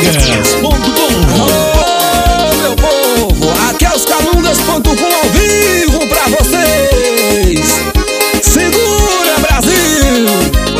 Alô, meu povo, aqui é os Calungas.com ao vivo pra vocês. Segura, Brasil!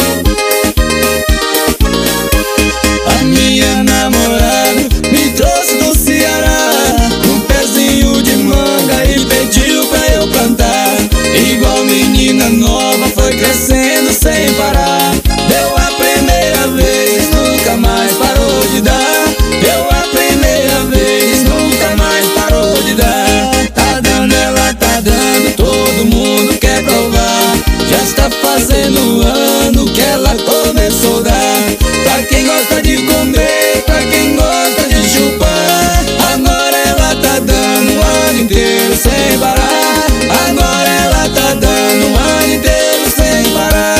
A minha namorada me trouxe do Ceará um pezinho de manga e pediu pra eu plantar. Igual menina nova, foi crescendo sem parar. Deu a primeira vez, nunca mais parou de dar. Deu a primeira vez, nunca mais parou de dar. Tá dando, ela tá dando, todo mundo quer provar. Já está fazendo ano que ela começou a dar. Pra quem gosta de comer, pra quem gosta de chupar. Agora ela tá dando o ano inteiro sem parar. Agora ela tá dando o ano inteiro sem parar.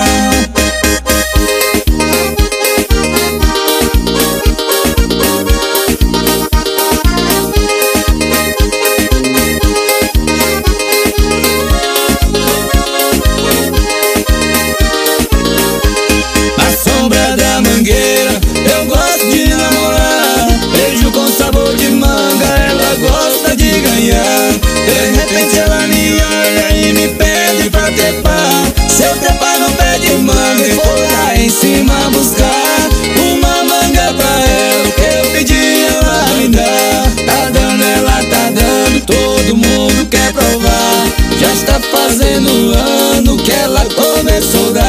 Na sombra da mangueira eu gosto de namorar. Beijo com sabor de manga, ela gosta de ganhar. De repente ela me olha e me pede pra trepar. Se eu trepar no pé de manga e for lá em cima buscar uma manga pra ela, o que eu pedi ela me dá. Tá dando, ela tá dando, todo mundo quer provar. Já está fazendo ano que ela começou a dar.